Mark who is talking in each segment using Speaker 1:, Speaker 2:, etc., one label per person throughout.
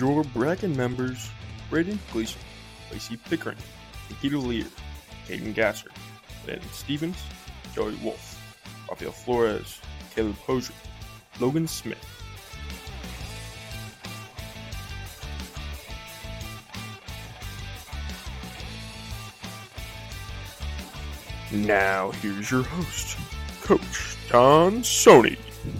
Speaker 1: your bracket members: Braden Gleason, Lacey Pickering, Nikita Lear, Caden Gasser, Ben Stevens, Joey Wolf, Rafael Flores, Caleb Hosier, Logan Smith. Now here's your host, Coach Don Sony.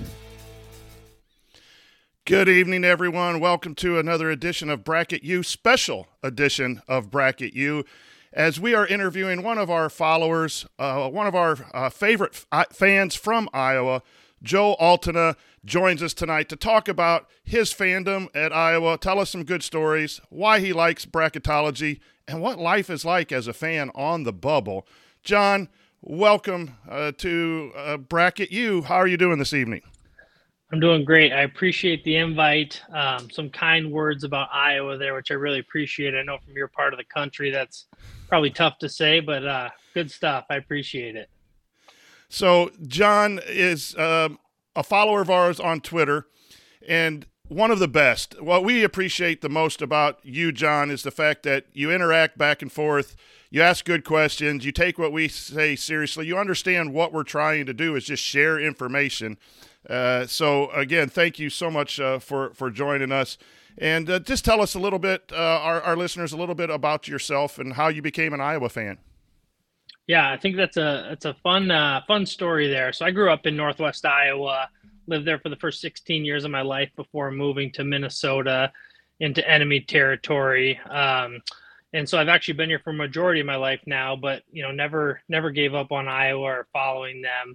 Speaker 2: Good evening, everyone. Welcome to another edition of Bracket U, special edition of Bracket U, as we are interviewing one of our followers, one of our favorite fans from Iowa. Joe Altena joins us tonight to talk about his fandom at Iowa, tell us some good stories, why he likes bracketology, and what life is like as a fan on the bubble. John, welcome to Bracket U. How are you doing this evening?
Speaker 3: I'm doing great. I appreciate the invite. Some kind words about Iowa there, which I really appreciate. I know from your part of the country, that's probably tough to say, but good stuff. I appreciate it.
Speaker 2: So John is a follower of ours on Twitter, and one of the best. What we appreciate the most about you, John, is the fact that you interact back and forth. You ask good questions. You take what we say seriously. You understand what we're trying to do is just share information. So, again, thank you so much for joining us. And just tell us a little bit, our listeners, a little bit about yourself and how you became an Iowa fan.
Speaker 3: Yeah, I think that's a fun story there. So I grew up in Northwest Iowa, lived there for the first 16 years of my life before moving to Minnesota into enemy territory. And so I've actually been here for a majority of my life now, but, never gave up on Iowa or following them.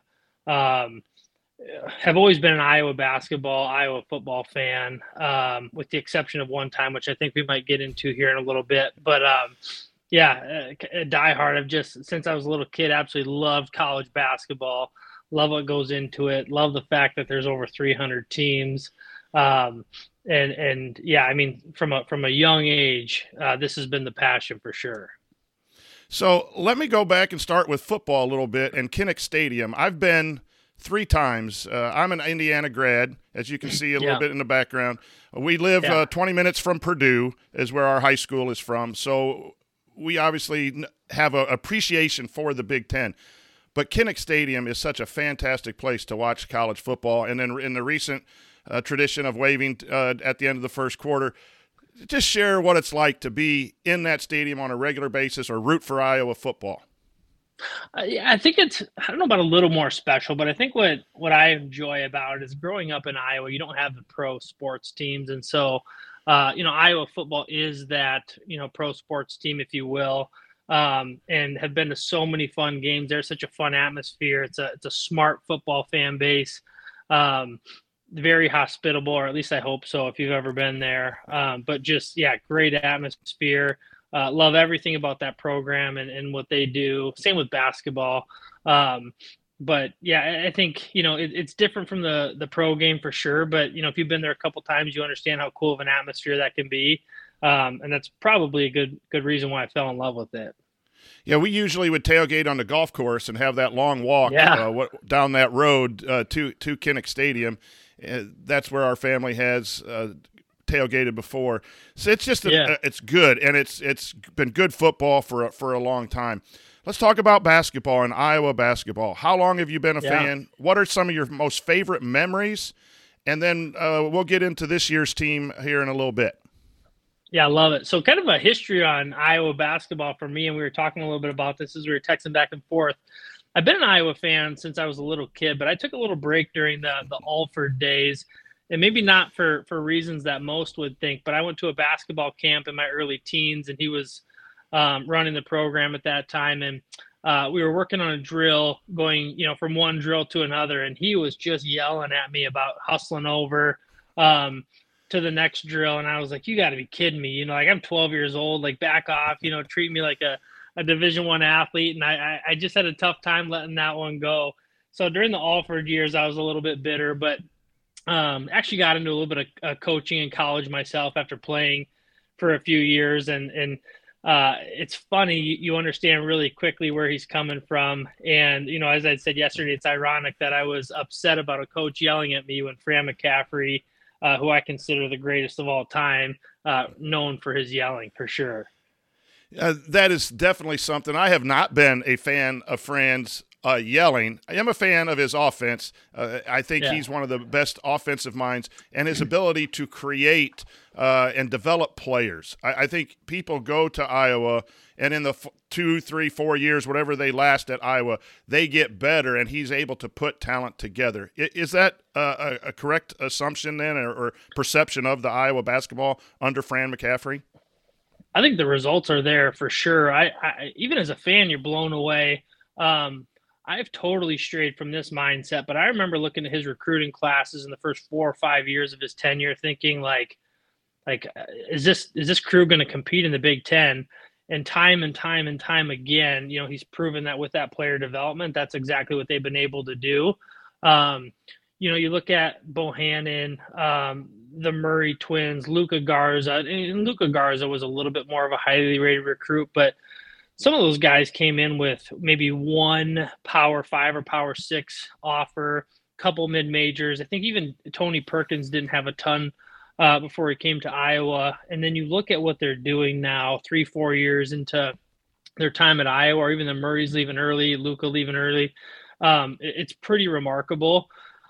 Speaker 3: Have always been an Iowa basketball, Iowa football fan, with the exception of one time, which I think we might get into here in a little bit. But, a diehard. I've just, since I was a little kid, absolutely loved college basketball, love what goes into it, love the fact that there's over 300 teams. And yeah, I mean, from a young age, this has been the passion for sure.
Speaker 2: So let me go back and start with football a little bit and Kinnick Stadium. I've been 3 times. I'm an Indiana grad, as you can see a little bit in the background. We live 20 minutes from Purdue is where our high school is from. So we obviously have an appreciation for the Big Ten. But Kinnick Stadium is such a fantastic place to watch college football. And then in the recent tradition of waving at the end of the first quarter, just share what it's like to be in that stadium on a regular basis or root for Iowa football.
Speaker 3: I think I don't know about a little more special, but I think what I enjoy about it is growing up in Iowa, you don't have the pro sports teams. And so, Iowa football is that, pro sports team, if you will, and have been to so many fun games. There's such a fun atmosphere. It's a smart football fan base. Very hospitable, or at least I hope so if you've ever been there. But just, great atmosphere. Love everything about that program and what they do. Same with basketball. But I think, it's different from the pro game for sure. But, if you've been there a couple times, you understand how cool of an atmosphere that can be. And that's probably a good reason why I fell in love with it.
Speaker 2: Yeah, we usually would tailgate on the golf course and have that long walk down that road to Kinnick Stadium. That's where our family has tailgated before. So it's just it's good, and it's been good football for a long time. Let's talk about basketball and Iowa basketball. How long have you been a fan? What are some of your most favorite memories? And then we'll get into this year's team here in a little bit.
Speaker 3: Yeah, I love it. So kind of a history on Iowa basketball for me, and we were talking a little bit about this as we were texting back and forth. I've been an Iowa fan since I was a little kid, but I took a little break during the Alford days, and maybe not for reasons that most would think, but I went to a basketball camp in my early teens, and he was running the program at that time, and we were working on a drill going, from one drill to another, and he was just yelling at me about hustling over to the next drill, and I was like, you got to be kidding me. I'm 12 years old, back off, treat me like a Division I athlete. And I just had a tough time letting that one go. So during the Alford years, I was a little bit bitter, but actually got into a little bit of coaching in college myself after playing for a few years. And it's funny, you understand really quickly where he's coming from. And, as I said yesterday, it's ironic that I was upset about a coach yelling at me when Fran McCaffrey who I consider the greatest of all time, known for his yelling for sure.
Speaker 2: That is definitely something. I have not been a fan of Franz yelling. I am a fan of his offense. I think he's one of the best offensive minds, and his ability to create and develop players. I think people go to Iowa, and in the 2, 3, 4 years, whatever they last at Iowa, they get better, and he's able to put talent together. Is that a correct assumption then, or perception of the Iowa basketball under Fran McCaffery?
Speaker 3: I think the results are there for sure. I even as a fan, you're blown away. I've totally strayed from this mindset, but I remember looking at his recruiting classes in the first 4 or 5 years of his tenure, thinking like, is this crew going to compete in the Big Ten? And time again, he's proven that with that player development, that's exactly what they've been able to do. You look at Bohannon, the Murray twins, Luka Garza, and Luka Garza was a little bit more of a highly rated recruit, but some of those guys came in with maybe one Power 5 or Power 6 offer, couple mid-majors. I think even Tony Perkins didn't have a ton before he came to Iowa. And then you look at what they're doing now, 3-4 years into their time at Iowa, or even the Murrays leaving early, Luka leaving early. It's pretty remarkable.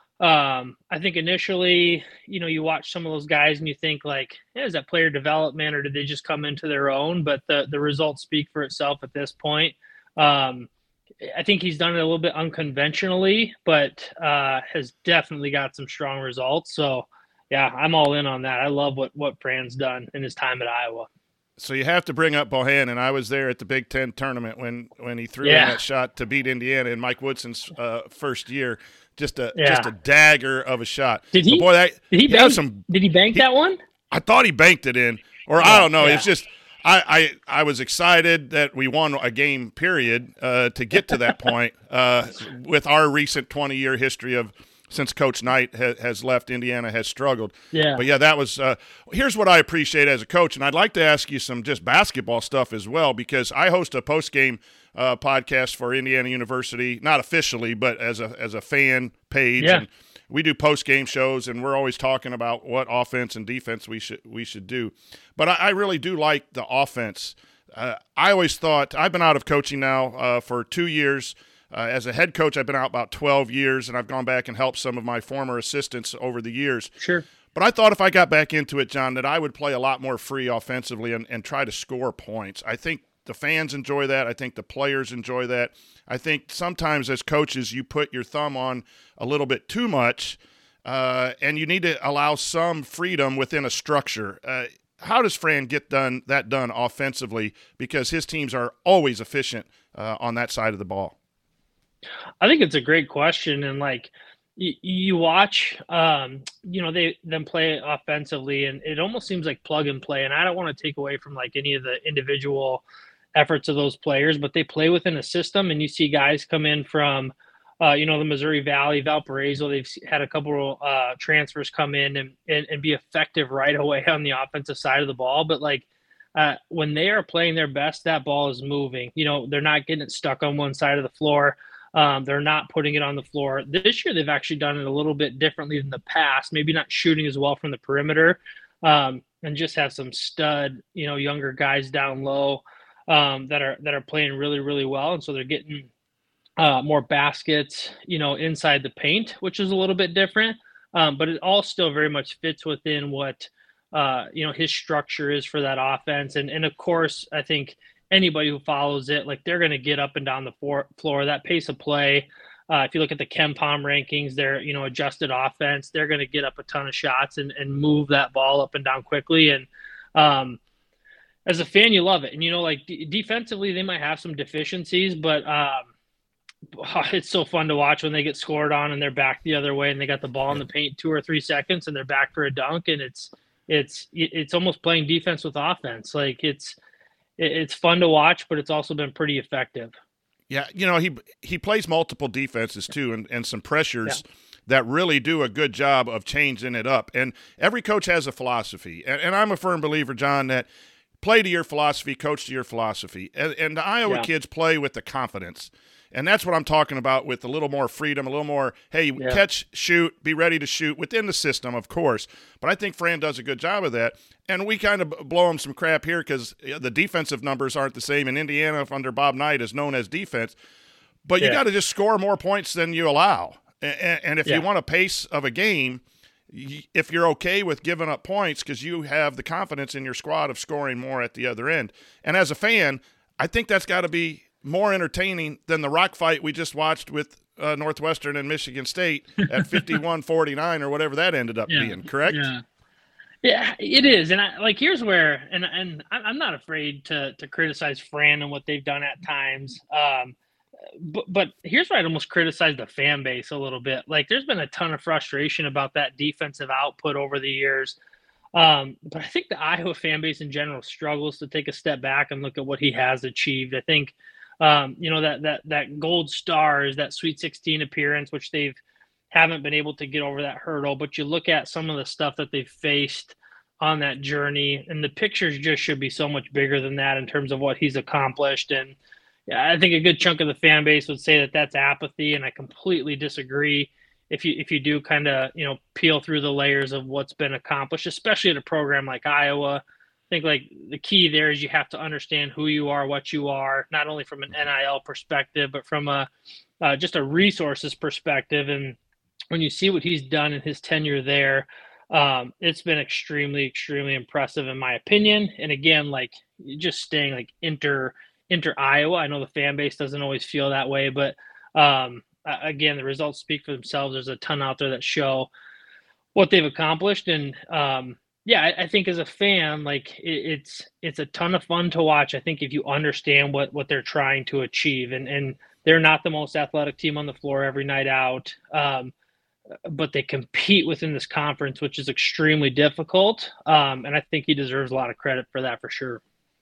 Speaker 3: I think initially, you watch some of those guys and you think like, is that player development or did they just come into their own? But the results speak for itself at this point. I think he's done it a little bit unconventionally, but has definitely got some strong results. So yeah, I'm all in on that. I love what Fran's done in his time at Iowa.
Speaker 2: So you have to bring up Bohannon. I was there at the Big Ten tournament when he threw in that shot to beat Indiana in Mike Woodson's first year. Just a dagger of a shot.
Speaker 3: Did he? Did he bank that one?
Speaker 2: I thought he banked it in, or I don't know. Yeah. It's just I was excited that we won a game. Period to get to that point with our recent 20-year history of since Coach Knight has left, Indiana has struggled.
Speaker 3: Yeah.
Speaker 2: But, that was here's what I appreciate as a coach, and I'd like to ask you some just basketball stuff as well, because I host a post-game podcast for Indiana University, not officially, but as a fan page.
Speaker 3: Yeah.
Speaker 2: And we do post-game shows, and we're always talking about what offense and defense we should do. But I really do like the offense. I always thought – I've been out of coaching now for 2 years. As a head coach, I've been out about 12 years, and I've gone back and helped some of my former assistants over the years.
Speaker 3: Sure.
Speaker 2: But I thought if I got back into it, John, that I would play a lot more free offensively and try to score points. I think the fans enjoy that. I think the players enjoy that. I think sometimes as coaches you put your thumb on a little bit too much, and you need to allow some freedom within a structure. How does Fran get that done offensively? Because his teams are always efficient on that side of the ball.
Speaker 3: I think it's a great question, and you watch, them play offensively, and it almost seems like plug and play. And I don't want to take away from any of the individual efforts of those players, but they play within a system. And you see guys come in from, the Missouri Valley, Valparaiso. They've had a couple transfers come in and be effective right away on the offensive side of the ball. But when they are playing their best, that ball is moving. They're not getting it stuck on one side of the floor. They're not putting it on the floor. This year, they've actually done it a little bit differently than the past, maybe not shooting as well from the perimeter, and just have some stud, younger guys down low that are playing really, really well. And so they're getting more baskets, inside the paint, which is a little bit different. But it all still very much fits within what, his structure is for that offense. And of course, I think anybody who follows it, they're going to get up and down the floor. That pace of play, if you look at the KenPom rankings, their adjusted offense, they're going to get up a ton of shots and move that ball up and down quickly. And as a fan, you love it. And defensively, they might have some deficiencies, but it's so fun to watch when they get scored on and they're back the other way and they got the ball in the paint 2 or 3 seconds and they're back for a dunk. And it's almost playing defense with offense. It's fun to watch, but it's also been pretty effective.
Speaker 2: Yeah, he plays multiple defenses too, and some pressures that really do a good job of changing it up. And every coach has a philosophy, and I'm a firm believer, John, that play to your philosophy, coach to your philosophy. And the Iowa kids play with the confidence. And that's what I'm talking about with a little more freedom, a little more, hey, catch, shoot, be ready to shoot within the system, of course. But I think Fran does a good job of that. And we kind of blow him some crap here because the defensive numbers aren't the same. And Indiana, under Bob Knight, is known as defense. But you got to just score more points than you allow. And if you want a pace of a game, if you're okay with giving up points because you have the confidence in your squad of scoring more at the other end. And as a fan, I think that's got to be more entertaining than the rock fight we just watched with Northwestern and Michigan State at 51-49 or whatever that ended up being, correct?
Speaker 3: Yeah, it is. And here's where, and I'm not afraid to criticize Fran and what they've done at times. But here's where I'd almost criticize the fan base a little bit. Like, there's been a ton of frustration about that defensive output over the years. But I think the Iowa fan base in general struggles to take a step back and look at what he has achieved. I think, that gold star is that Sweet 16 appearance, which they've haven't been able to get over that hurdle. But you look at some of the stuff that they've faced on that journey, and the pictures just should be so much bigger than that in terms of what he's accomplished. And I think a good chunk of the fan base would say that that's apathy, and I completely disagree. If you do kind of, peel through the layers of what's been accomplished, especially at a program like Iowa, I think the key there is you have to understand who you are, what you are, not only from an NIL perspective, but from just a resources perspective. And when you see what he's done in his tenure there, it's been extremely, extremely impressive in my opinion. And again, just staying inter Iowa. I know the fan base doesn't always feel that way, but again, the results speak for themselves. There's a ton out there that show what they've accomplished. And I think as a fan, it's a ton of fun to watch. I think if you understand what they're trying to achieve, and they're not the most athletic team on the floor every night out, but they compete within this conference, which is extremely difficult. And I think he deserves a lot of credit for that for sure.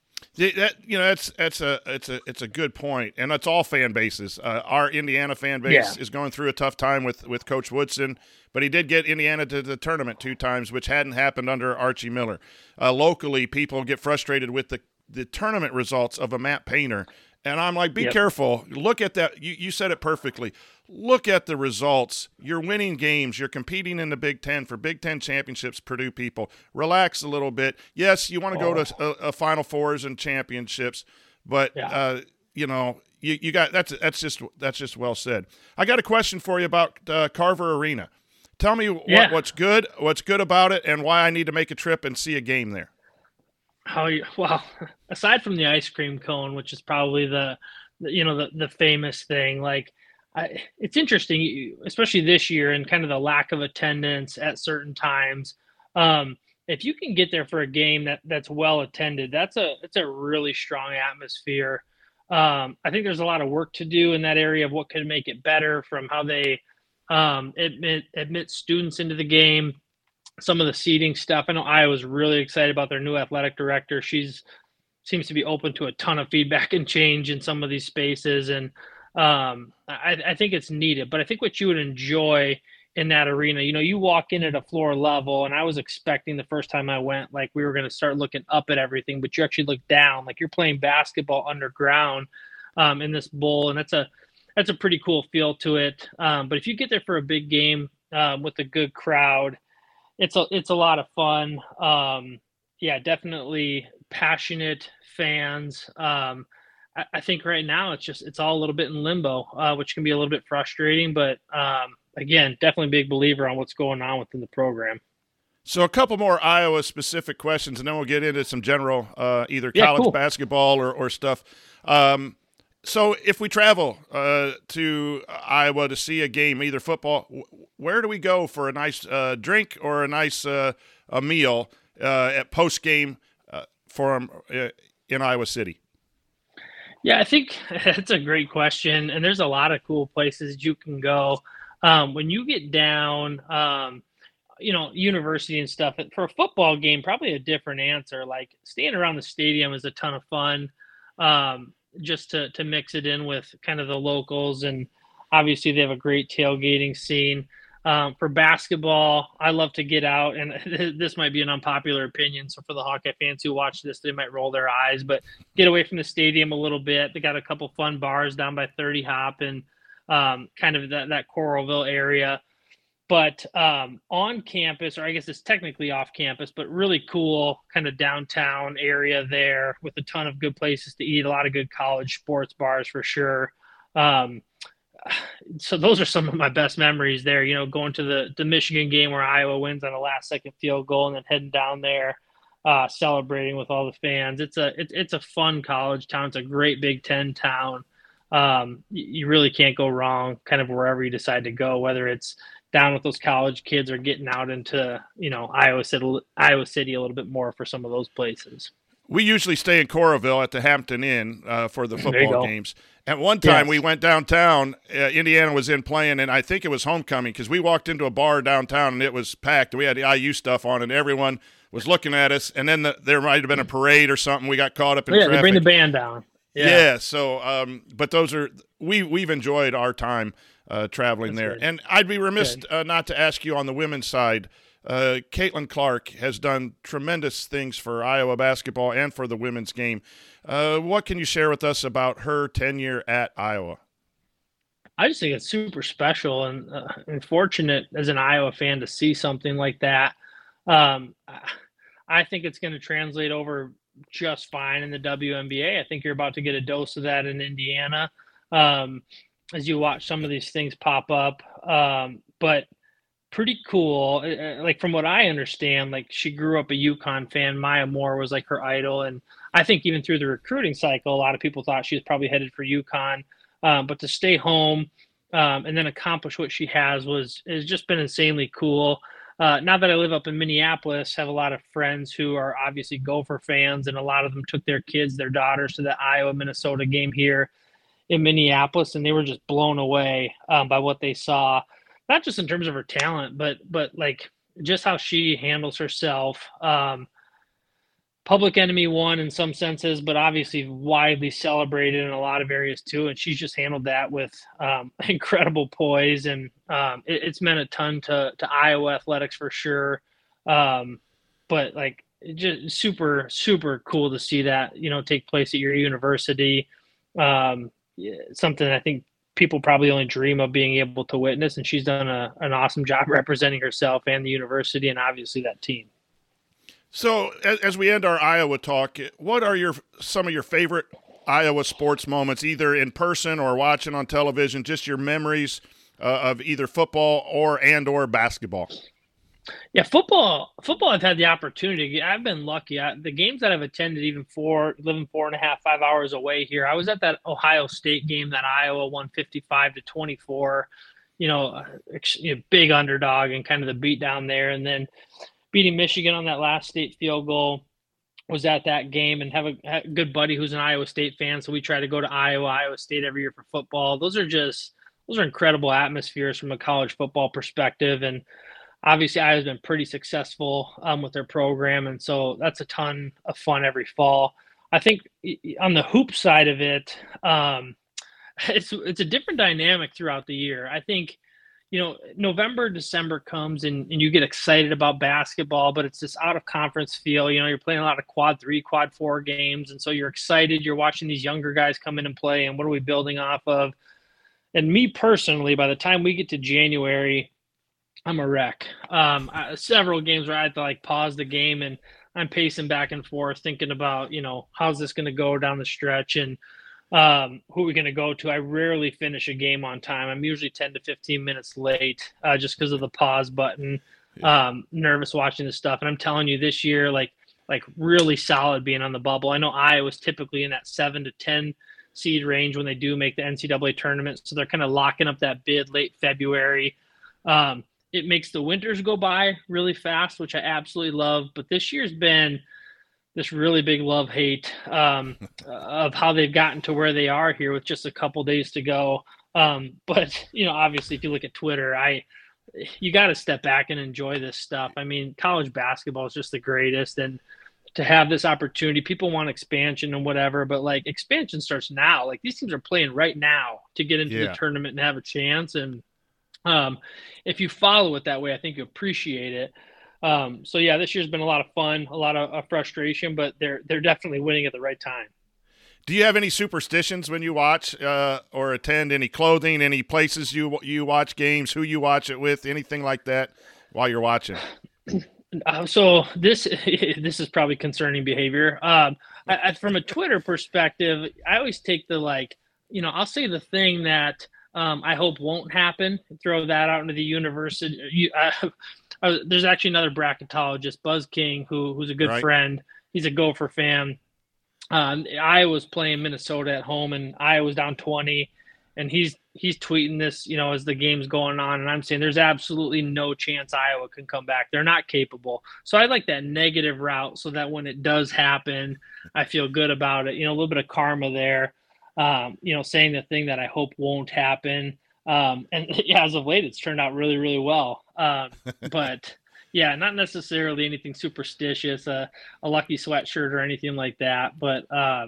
Speaker 2: It's a good point, and it's all fan bases. Our Indiana fan base is going through a tough time with Coach Woodson, but he did get Indiana to the tournament 2 times, which hadn't happened under Archie Miller. Locally, people get frustrated with the tournament results of a Matt Painter, and I'm like, be careful. Look at that. You said it perfectly. Look at the results. You're winning games. You're competing in the Big Ten for Big Ten championships, Purdue people. Relax a little bit. Yes, you want to go to Final Fours and championships, but you got that's just well said. I got a question for you about Carver Arena. Tell me what's good about it, and why I need to make a trip and see a game there.
Speaker 3: Well, aside from the ice cream cone, which is probably the famous thing, it's interesting, especially this year and kind of the lack of attendance at certain times. If you can get there for a game that's well attended, it's a really strong atmosphere. I think there's a lot of work to do in that area of what could make it better, from how they admit students into the game, some of the seating stuff. I know Iowa's really excited about their new athletic director. She's seems to be open to a ton of feedback and change in some of these spaces. And I think it's needed. But I think what you would enjoy in that arena, you walk in at a floor level, and I was expecting the first time I went, we were going to start looking up at everything, but you actually look down, like you're playing basketball underground in this bowl. And that's a pretty cool feel to it. But if you get there for a big game with a good crowd, it's a lot of fun. Definitely passionate fans. I think right now it's all a little bit in limbo, which can be a little bit frustrating. But again, definitely a big believer on what's going on within the program.
Speaker 2: So a couple more Iowa-specific questions, and then we'll get into some general either college basketball or stuff. So if we travel to Iowa to see a game, either football, where do we go for a nice drink or a nice a meal at post-game in Iowa City?
Speaker 3: Yeah, I think that's a great question, and there's a lot of cool places you can go. When you get down, university and stuff, for a football game, probably a different answer. Staying around the stadium is a ton of fun. Just to mix it in with kind of the locals, and obviously they have a great tailgating scene. For basketball, I love to get out, and this might be an unpopular opinion. So for the Hawkeye fans who watch this, they might roll their eyes, but get away from the stadium a little bit. They got a couple fun bars down by 30 Hop and kind of that Coralville area. But on campus, or I guess it's technically off campus, but really cool kind of downtown area there with a ton of good places to eat, a lot of good college sports bars for sure. So those are some of my best memories there, going to the Michigan game where Iowa wins on a last second field goal and then heading down there, celebrating with all the fans. It's a fun college town. It's a great Big Ten town. You really can't go wrong kind of wherever you decide to go, whether it's down with those college kids or getting out into, Iowa City a little bit more for some of those places.
Speaker 2: We usually stay in Coralville at the Hampton Inn for the football games. At one time, we went downtown. Indiana was in playing, and I think it was homecoming because we walked into a bar downtown, and it was packed. We had the IU stuff on, and everyone was looking at us. And then there might have been a parade or something. We got caught up in traffic.
Speaker 3: They bring the band down.
Speaker 2: Yeah. So, but those are we've enjoyed our time traveling there. Good. And I'd be remiss not to ask you on the women's side. Caitlin Clark has done tremendous things for Iowa basketball and for the women's game. What can you share with us about her tenure at Iowa?
Speaker 3: I just think it's super special and fortunate as an Iowa fan to see something like that. I think it's going to translate over just fine in the WNBA. I think you're about to get a dose of that in Indiana as you watch some of these things pop up. But pretty cool. Like from what I understand, like she grew up a UConn fan. Maya Moore was like her idol. And I think even through the recruiting cycle, a lot of people thought she was probably headed for UConn. But to stay home and then accomplish what she has just been insanely cool. Now that I live up in Minneapolis, have a lot of friends who are obviously Gopher fans, and a lot of them took their kids, their daughters to the Iowa-Minnesota game here in Minneapolis, and they were just blown away by what they saw. Not just in terms of her talent, but like just how she handles herself. Public Enemy one in some senses, but obviously widely celebrated in a lot of areas too. And she's just handled that with incredible poise, and it's meant a ton to Iowa athletics for sure. But like just super, super cool to see that, take place at your university. Something I think people probably only dream of being able to witness, and she's done an awesome job representing herself and the university and obviously that team.
Speaker 2: So as we end our Iowa talk, what are some of your favorite Iowa sports moments, either in person or watching on television, just your memories of either football or basketball?
Speaker 3: Yeah, football. I've had the opportunity. I've been lucky. The games that I've attended, even living 4.5, 5 hours away here. I was at that Ohio State game that Iowa won 55-24. Big underdog and kind of the beat down there, and then beating Michigan on that last state field goal. Was at that game and have a good buddy who's an Iowa State fan, so we try to go to Iowa State every year for football. Those are incredible atmospheres from a college football perspective, and obviously Iowa's been pretty successful with their program, and so that's a ton of fun every fall. I think on the hoop side of it, it's a different dynamic throughout the year. I think November, December comes and you get excited about basketball, but it's this out of conference feel. You're playing a lot of quad 3, quad 4 games. And so you're excited. You're watching these younger guys come in and play. And what are we building off of? And me personally, by the time we get to January, I'm a wreck. Several games where I had to pause the game and I'm pacing back and forth thinking about, how's this going to go down the stretch and who are we going to go to? I rarely finish a game on time. I'm usually 10 to 15 minutes late just because of the pause button. Nervous watching this stuff. And I'm telling you this year, like really solid being on the bubble. I know Iowa's typically in that 7 to 10 seed range when they do make the NCAA tournament. So they're kind of locking up that bid late February. It makes the winters go by really fast, which I absolutely love. But this year's been this really big love-hate of how they've gotten to where they are here with just a couple days to go. But, obviously if you look at Twitter, you got to step back and enjoy this stuff. I mean, college basketball is just the greatest. And to have this opportunity, people want expansion and whatever, but expansion starts now. These teams are playing right now to get into the tournament and have a chance. And Um, if you follow it that way, I think you appreciate it. So yeah, this year's been a lot of fun, a lot of frustration, but they're definitely winning at the right time.
Speaker 2: Do you have any superstitions when you watch or attend? Any clothing, any places you watch games, who you watch it with, anything like that while you're watching?
Speaker 3: So this is probably concerning behavior. From a Twitter perspective, I always take the I'll say the thing that I hope won't happen. Throw that out into the universe. There's actually another bracketologist, Buzz King, who's a good friend. He's a Gopher fan. Iowa's playing Minnesota at home, and Iowa's down 20, and he's tweeting this, as the game's going on, and I'm saying there's absolutely no chance Iowa can come back. They're not capable. So I like that negative route so that when it does happen, I feel good about it. A little bit of karma there. Saying the thing that I hope won't happen. And yeah, as of late, it's turned out really, really well. But yeah, not necessarily anything superstitious, a lucky sweatshirt or anything like that. But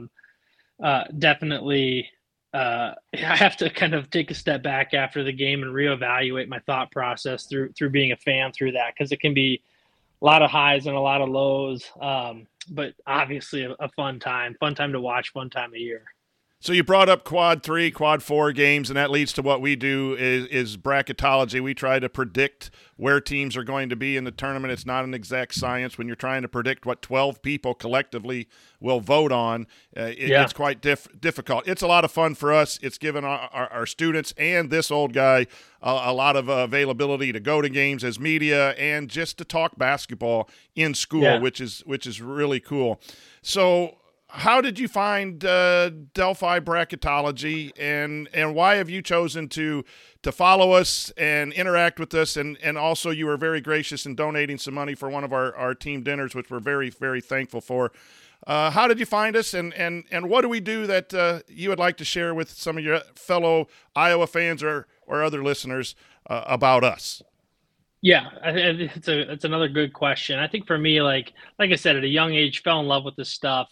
Speaker 3: definitely, I have to kind of take a step back after the game and reevaluate my thought process through being a fan through that, because it can be a lot of highs and a lot of lows. But obviously a fun time to watch, fun time of year.
Speaker 2: So you brought up quad 3, quad 4 games, and that leads to what we do is bracketology. We try to predict where teams are going to be in the tournament. It's not an exact science. When you're trying to predict what 12 people collectively will vote on, it's quite difficult. It's a lot of fun for us. It's given our students and this old guy a lot of availability to go to games as media and just to talk basketball in school, which is really cool. So how did you find Delphi Bracketology, and why have you chosen to follow us and interact with us? And also you were very gracious in donating some money for one of our team dinners, which we're very, very thankful for. How did you find us, and what do we do that you would like to share with some of your fellow Iowa fans or other listeners about us?
Speaker 3: Yeah, it's another good question. I think for me, like I said, at a young age, fell in love with this stuff.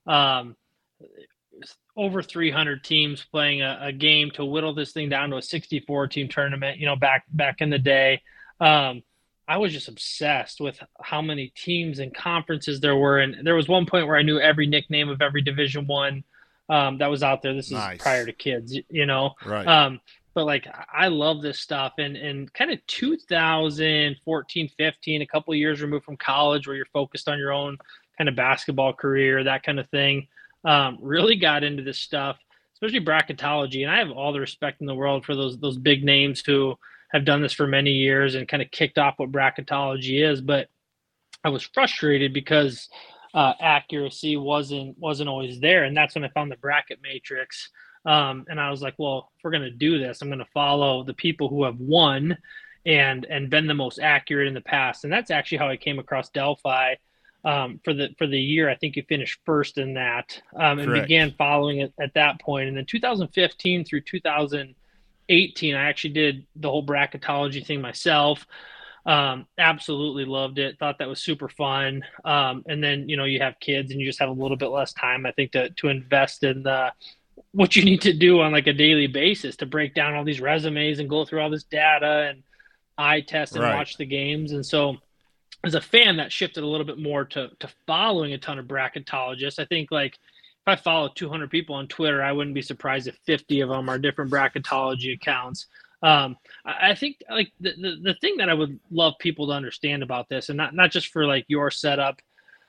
Speaker 3: Over 300 teams playing a game to whittle this thing down to a 64-team tournament, back in the day. I was just obsessed with how many teams and conferences there were. And there was one point where I knew every nickname of every Division I that was out there. This is nice. Prior to kids,
Speaker 2: Right.
Speaker 3: But I love this stuff. And kind of 2014, 15, a couple of years removed from college where you're focused on your own kind of basketball career, that kind of thing. Really got into this stuff, especially bracketology. And I have all the respect in the world for those big names who have done this for many years and kind of kicked off what bracketology is. But I was frustrated because accuracy wasn't always there. And that's when I found the bracket matrix. And I was like, well, if we're going to do this, I'm going to follow the people who have won and been the most accurate in the past. And that's actually how I came across Delphi. For the year, I think you finished first in that, and began following it at that point. And then 2015 through 2018, I actually did the whole bracketology thing myself. Absolutely loved it. Thought that was super fun. And then, you have kids and you just have a little bit less time, I think, to invest in what you need to do on like a daily basis to break down all these resumes and go through all this data and eye test and watch the games. And so, as a fan, that shifted a little bit more to following a ton of bracketologists. I think if I follow 200 people on Twitter, I wouldn't be surprised if 50 of them are different bracketology accounts. I think the thing that I would love people to understand about this, and not just for your setup,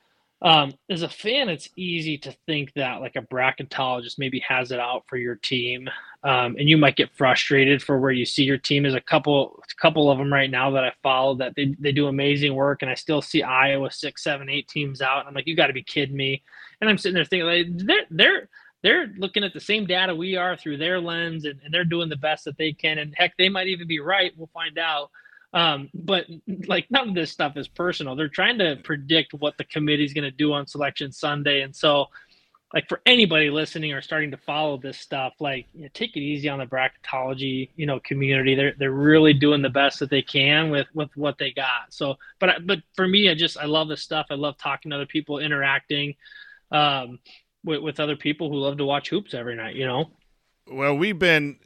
Speaker 3: as a fan, it's easy to think that a bracketologist maybe has it out for your team. And you might get frustrated for where you see your team. There's a couple of them right now that I follow that they do amazing work. And I still see Iowa 6, 7, 8 teams out. And I'm like, you got to be kidding me. And I'm sitting there thinking they're looking at the same data we are through their lens, and they're doing the best that they can. And heck, they might even be right. We'll find out. But none of this stuff is personal. They're trying to predict what the committee is going to do on Selection Sunday. And so for anybody listening or starting to follow this stuff, take it easy on the bracketology, community. They're really doing the best that they can with what they got. So, but for me, I love this stuff. I love talking to other people, interacting, with other people who love to watch hoops every night,
Speaker 2: Well, we've been,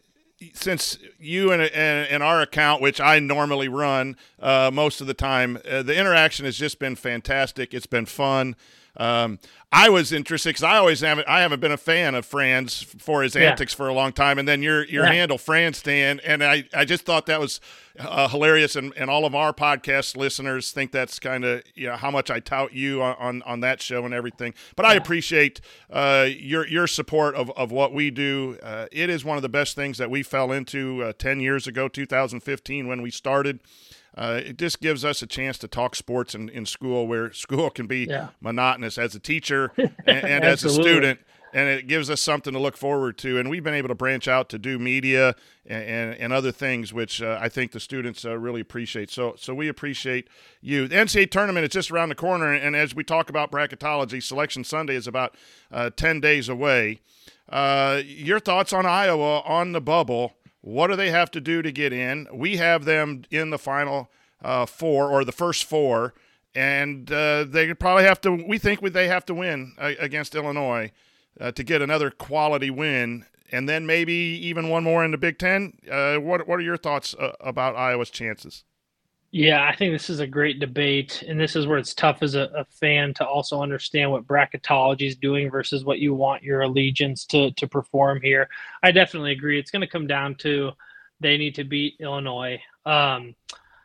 Speaker 2: since you and our account, which I normally run most of the time, the interaction has just been fantastic. It's been fun. I was interested because I haven't been a fan of Franz for his antics for a long time, and then your handle Franstan, and I just thought that was hilarious, and all of our podcast listeners think that's kind of how much I tout you on that show and everything. But I appreciate your support of what we do. It is one of the best things that we fell into 10 years ago, 2015, when we started. It just gives us a chance to talk sports in school, where school can be monotonous as a teacher and as a student, and it gives us something to look forward to. And we've been able to branch out to do media and other things, which I think the students really appreciate. So we appreciate you. The NCAA tournament is just around the corner, and as we talk about bracketology, Selection Sunday is about 10 days away. Your thoughts on Iowa on the bubble? What do they have to do to get in? We have them in the final four, or the first four, and they probably have to. We think they have to win against Illinois to get another quality win, and then maybe even one more in the Big Ten. What are your thoughts about Iowa's chances?
Speaker 3: Yeah, I think this is a great debate, and this is where it's tough as a fan to also understand what bracketology is doing versus what you want your allegiance to perform here. I definitely agree. It's going to come down to they need to beat Illinois. I've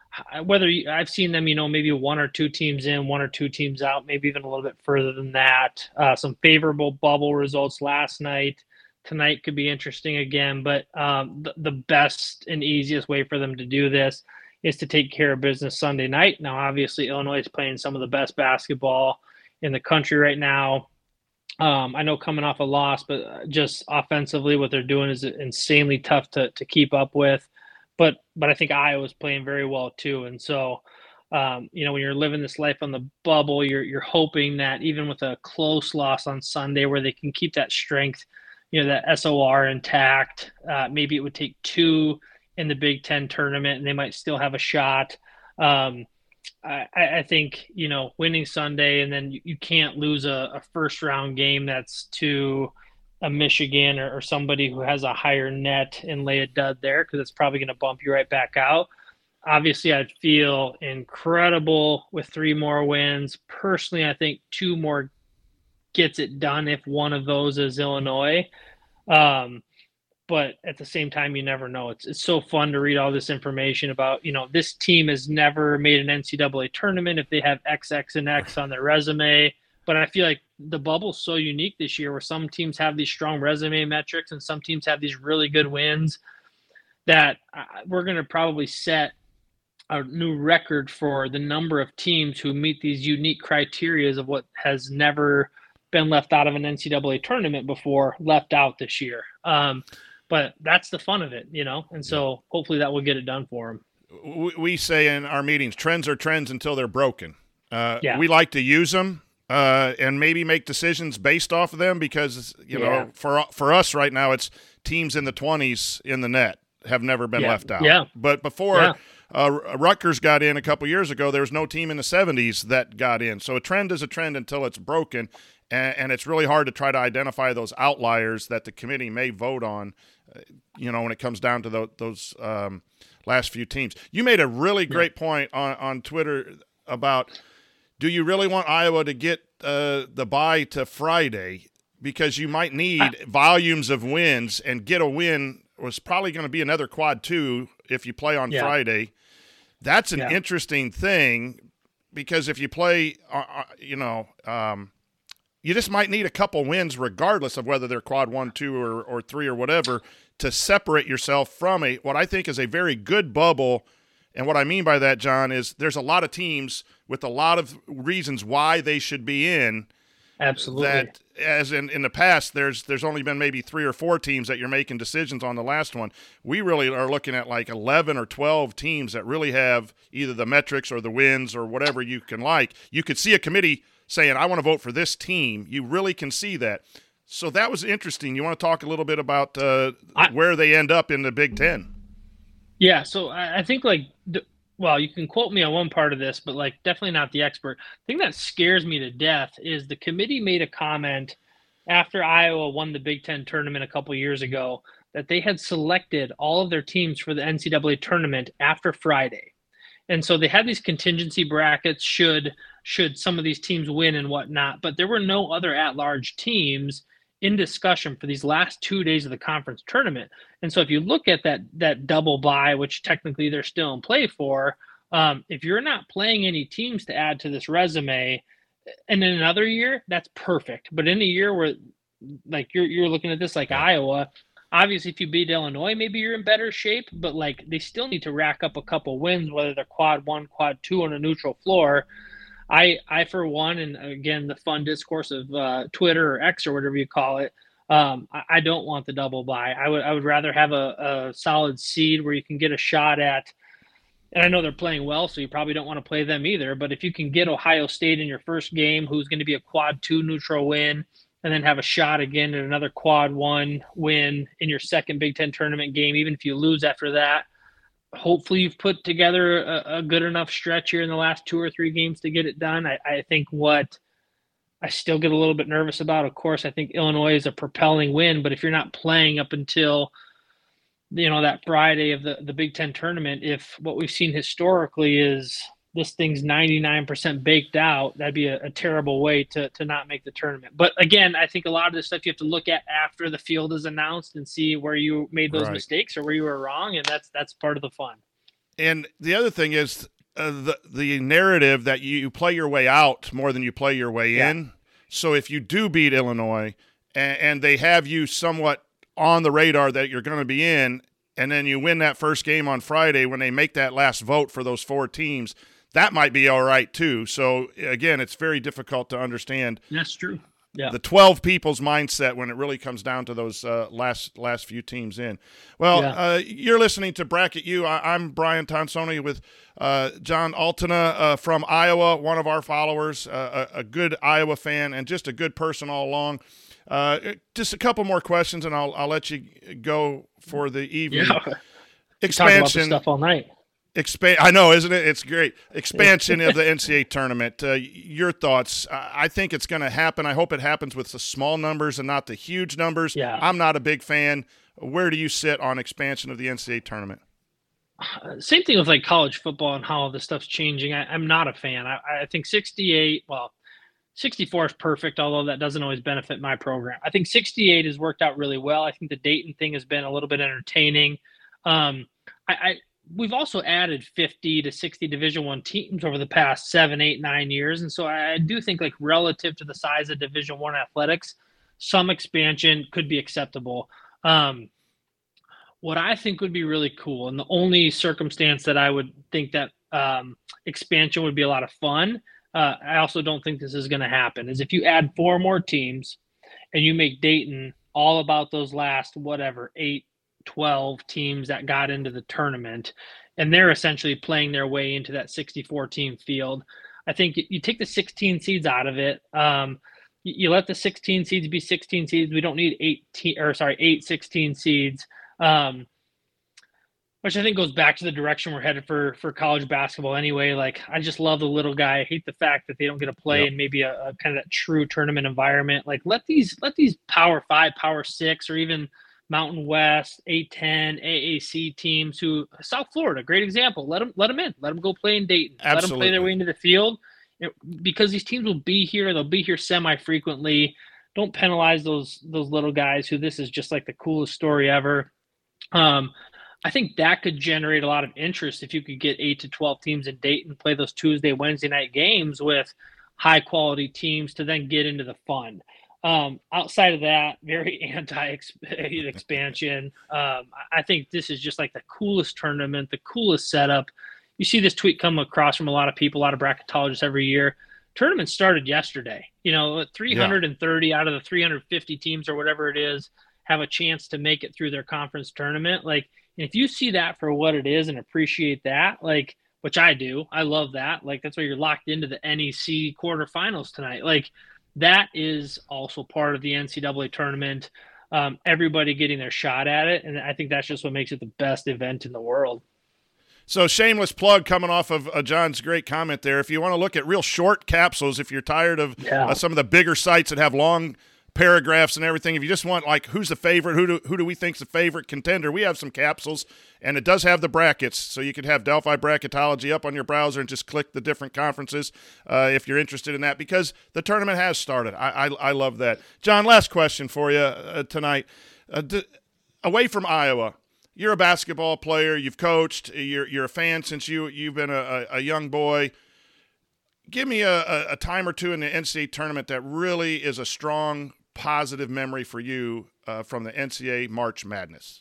Speaker 3: seen them, maybe one or two teams in, one or two teams out, maybe even a little bit further than that. Some favorable bubble results last night. Tonight could be interesting again, but the best and easiest way for them to do this is to take care of business Sunday night. Now, obviously, Illinois is playing some of the best basketball in the country right now. I know coming off a loss, but just offensively, what they're doing is insanely tough to keep up with. But I think Iowa's playing very well too. And so, when you're living this life on the bubble, you're hoping that even with a close loss on Sunday, where they can keep that strength, that SOR intact. Maybe it would take two in the Big Ten tournament, and they might still have a shot. I think, winning Sunday, and then you can't lose a first-round game that's to a Michigan or somebody who has a higher net and lay a dud there, because it's probably going to bump you right back out. Obviously, I'd feel incredible with 3 more wins. Personally, I think 2 more gets it done if one of those is Illinois. But at the same time, you never know. It's so fun to read all this information about, this team has never made an NCAA tournament if they have X, X, and X on their resume. But I feel like the bubble's so unique this year, where some teams have these strong resume metrics and some teams have these really good wins, that we're going to probably set a new record for the number of teams who meet these unique criteria of what has never been left out of an NCAA tournament before, left out this year. But that's the fun of it, and so hopefully that will get it done for them.
Speaker 2: We say in our meetings, trends are trends until they're broken. We like to use them and maybe make decisions based off of them, because, for us right now, it's teams in the 20s in the net have never been left out.
Speaker 3: Yeah.
Speaker 2: But before Rutgers got in a couple years ago, there was no team in the 70s that got in. So a trend is a trend until it's broken. And it's really hard to try to identify those outliers that the committee may vote on, when it comes down to those last few teams. You made a really great point on Twitter about, do you really want Iowa to get the bye to Friday? Because you might need volumes of wins, and get a win was probably going to be another quad 2 if you play on Friday. That's an interesting thing, because if you play, you just might need a couple wins regardless of whether they're quad 1, 2, or 3 or whatever, to separate yourself from what I think is a very good bubble. And what I mean by that, John, is there's a lot of teams with a lot of reasons why they should be in.
Speaker 3: Absolutely.
Speaker 2: That, as in the past, there's only been maybe 3 or 4 teams that you're making decisions on the last one. We really are looking at like 11 or 12 teams that really have either the metrics or the wins or whatever you can like. You could see a committee saying, I want to vote for this team. You really can see that. So that was interesting. You want to talk a little bit about where they end up in the Big Ten?
Speaker 3: Yeah, so I think you can quote me on one part of this, but definitely not the expert. The thing that scares me to death is the committee made a comment after Iowa won the Big Ten tournament a couple years ago that they had selected all of their teams for the NCAA tournament after Friday. And so they had these contingency brackets should some of these teams win and whatnot, but there were no other at-large teams in discussion for these last 2 days of the conference tournament. And so if you look at that double bye, which technically they're still in play for, if you're not playing any teams to add to this resume, and in another year, that's perfect. But in a year where like you're looking at this like Iowa, obviously if you beat Illinois, maybe you're in better shape, but like they still need to rack up a couple wins, whether they're quad 1, quad 2 on a neutral floor. I for one, and again, the fun discourse of Twitter or X or whatever you call it, I don't want the double bye. I would rather have a solid seed where you can get a shot at, and I know they're playing well, so you probably don't want to play them either, but if you can get Ohio State in your first game, who's going to be a quad 2 neutral win, and then have a shot again at another quad 1 win in your second Big Ten tournament game, even if you lose after that, hopefully you've put together a good enough stretch here in the last 2 or 3 games to get it done. I think what I still get a little bit nervous about, of course, I think Illinois is a propelling win, but if you're not playing up until, that Friday of the Big Ten tournament, if what we've seen historically is this thing's 99% baked out, that'd be a terrible way to not make the tournament. But again, I think a lot of this stuff you have to look at after the field is announced and see where you made those mistakes or where you were wrong, and that's part of the fun. And
Speaker 2: the other thing is the narrative that you play your way out more than you play your way in. So if you do beat Illinois and they have you somewhat on the radar that you're going to be in, and then you win that first game on Friday when they make that last vote for those 4 teams, that might be all right too. So again, it's very difficult to understand.
Speaker 3: That's true. Yeah.
Speaker 2: The 12 people's mindset when it really comes down to those last few teams in. Well, you're listening to Bracket U. I'm Brian Tonsoni with John Altena from Iowa, one of our followers, a good Iowa fan and just a good person all along. Just a couple more questions, and I'll let you go for the evening.
Speaker 3: Yeah.
Speaker 2: Expansion.
Speaker 3: Talk about this stuff all night.
Speaker 2: I know, isn't it? It's great. Expansion of the NCAA tournament. Your thoughts? I think it's going to happen. I hope it happens with the small numbers and not the huge numbers.
Speaker 3: Yeah.
Speaker 2: I'm not a big fan. Where do you sit on expansion of the NCAA tournament?
Speaker 3: Same thing with like college football and how this stuff's changing. I'm not a fan. I think 64 is perfect, although that doesn't always benefit my program. I think 68 has worked out really well. I think the Dayton thing has been a little bit entertaining. We've also added 50 to 60 Division I teams over the past 7, 8, 9 years. And so I do think like relative to the size of Division I athletics, some expansion could be acceptable. What I think would be really cool, and the only circumstance that I would think that expansion would be a lot of fun, I also don't think this is going to happen, is if you add 4 more teams and you make Dayton all about those last, 8, 12 teams that got into the tournament, and they're essentially playing their way into that 64-team field. I think you take the 16 seeds out of it. You let the 16 seeds be 16 seeds. We don't need 8 16 seeds, which I think goes back to the direction we're headed for college basketball anyway. Like, I just love the little guy. I hate the fact that they don't get to play in maybe a kind of that true tournament environment. Like, let these Power 5, Power 6, or even Mountain West, A10, AAC teams who South Florida, great example. Let them in. Let them go play in Dayton.
Speaker 2: Absolutely.
Speaker 3: Let them play their way into the field, because these teams will be here. They'll be here semi-frequently. Don't penalize those little guys who this is just like the coolest story ever. I think that could generate a lot of interest if you could get 8 to 12 teams in Dayton, play those Tuesday, Wednesday night games with high-quality teams to then get into the fun. Outside of that, very anti-expansion. I think this is just like the coolest tournament, the coolest setup. You see this tweet come across from a lot of people, a lot of bracketologists every year. Tournament started yesterday. 330 out of the 350 teams or whatever it is have a chance to make it through their conference tournament. Like, if you see that for what it is and appreciate that, like, which I do, I love that. Like, that's why you're locked into the NEC quarterfinals tonight. Like, that is also part of the NCAA tournament, everybody getting their shot at it. And I think that's just what makes it the best event in the world.
Speaker 2: So shameless plug coming off of John's great comment there. If you want to look at real short capsules, if you're tired of some of the bigger sites that have long paragraphs and everything. If you just want, like, who's the favorite, who do we think's the favorite contender, we have some capsules, and it does have the brackets, so you could have Delphi Bracketology up on your browser and just click the different conferences if you're interested in that, because the tournament has started. I love that. John, last question for you tonight. Away from Iowa, you're a basketball player. You've coached. You're a fan since you've been a young boy. Give me a time or two in the NCAA tournament that really is a strong, positive memory for you from the NCAA March Madness.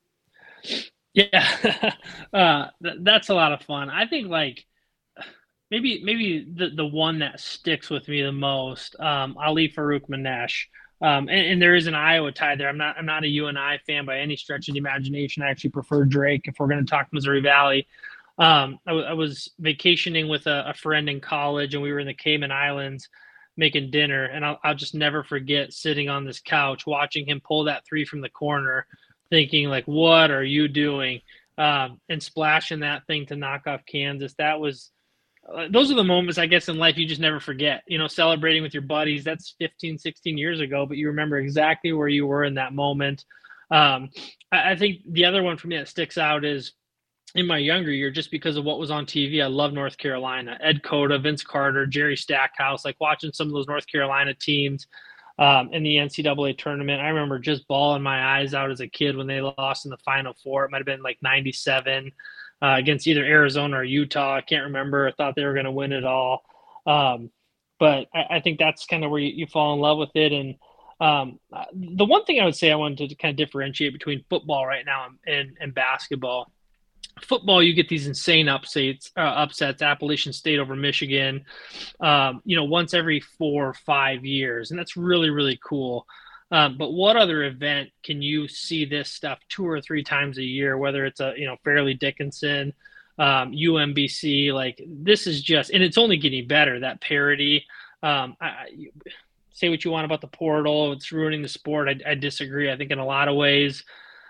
Speaker 3: Yeah, that's a lot of fun. I think like maybe the one that sticks with me the most, Ali Farouk-Manesh. And there is an Iowa tie there. I'm not a UNI fan by any stretch of the imagination. I actually prefer Drake if we're going to talk Missouri Valley. I was vacationing with a friend in college, and we were in the Cayman Islands making dinner. And I'll just never forget sitting on this couch, watching him pull that three from the corner, thinking like, what are you doing? And splashing that thing to knock off Kansas. Those are the moments, I guess, in life you just never forget, celebrating with your buddies. That's 15, 16 years ago, but you remember exactly where you were in that moment. I think the other one for me that sticks out is in my younger year, just because of what was on TV. I love North Carolina, Ed Cota, Vince Carter, Jerry Stackhouse, like watching some of those North Carolina teams in the NCAA tournament. I remember just bawling my eyes out as a kid when they lost in the Final Four. It might have been like 97 against either Arizona or Utah. I can't remember. I thought they were going to win it all. But I think that's kind of where you fall in love with it. And the one thing I would say I wanted to kind of differentiate between football right now and basketball. Football, you get these insane upsets, Appalachian State over Michigan, once every 4 or 5 years. And that's really, really cool. But what other event can you see this stuff 2 or 3 times a year, whether it's Fairleigh Dickinson, UMBC, like this is just, and it's only getting better, that parity. Say what you want about the portal. It's ruining the sport. I disagree. I think in a lot of ways,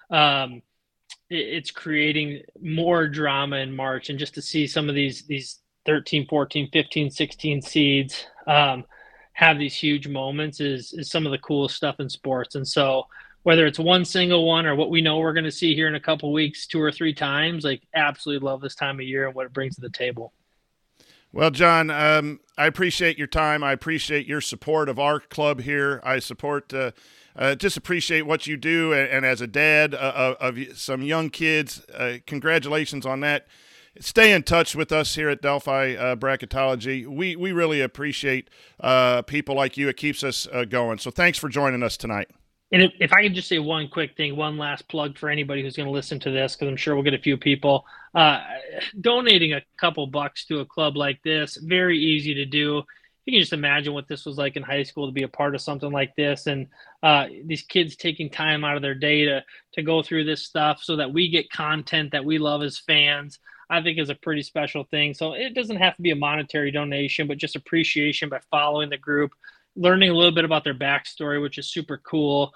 Speaker 3: it's creating more drama in March, and just to see some of these 13, 14, 15, 16 seeds have these huge moments is some of the coolest stuff in sports. And so whether it's one single one or what we know we're going to see here in a couple of weeks 2 or 3 times, like absolutely love this time of year and what it brings to the table.
Speaker 2: Well, John, I appreciate your time. I appreciate your support of our club here. I just appreciate what you do, and as a dad of some young kids, congratulations on that. Stay in touch with us here at Delphi Bracketology. We really appreciate people like you. It keeps us going. So thanks for joining us tonight.
Speaker 3: And if I could just say one quick thing, one last plug for anybody who's going to listen to this, because I'm sure we'll get a few people. Donating a couple bucks to a club like this, very easy to do. You can just imagine what this was like in high school to be a part of something like this, and these kids taking time out of their day to go through this stuff so that we get content that we love as fans, I think is a pretty special thing. So it doesn't have to be a monetary donation, but just appreciation by following the group, learning a little bit about their backstory, which is super cool.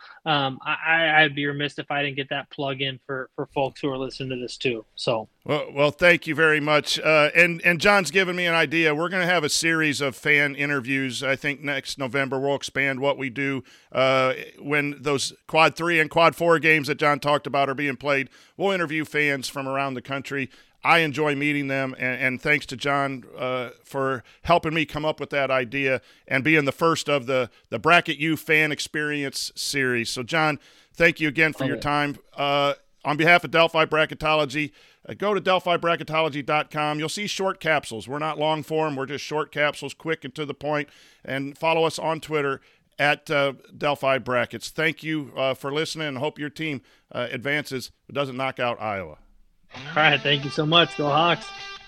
Speaker 3: I'd be remiss if I didn't get that plug in for folks who are listening to this too. So,
Speaker 2: well, thank you very much. And John's given me an idea. We're going to have a series of fan interviews. I think next November we'll expand what we do when those Quad 3 and Quad 4 games that John talked about are being played. We'll interview fans from around the country. I enjoy meeting them, and thanks to John for helping me come up with that idea and being the first of the Bracket U Fan Experience series. So, John, thank you again for your time. On behalf of Delphi Bracketology, go to DelphiBracketology.com. You'll see short capsules. We're not long form. We're just short capsules, quick and to the point. And follow us on Twitter at Delphi Brackets. Thank you for listening, and hope your team advances but doesn't knock out Iowa.
Speaker 3: All right. Thank you so much. Go Hawks.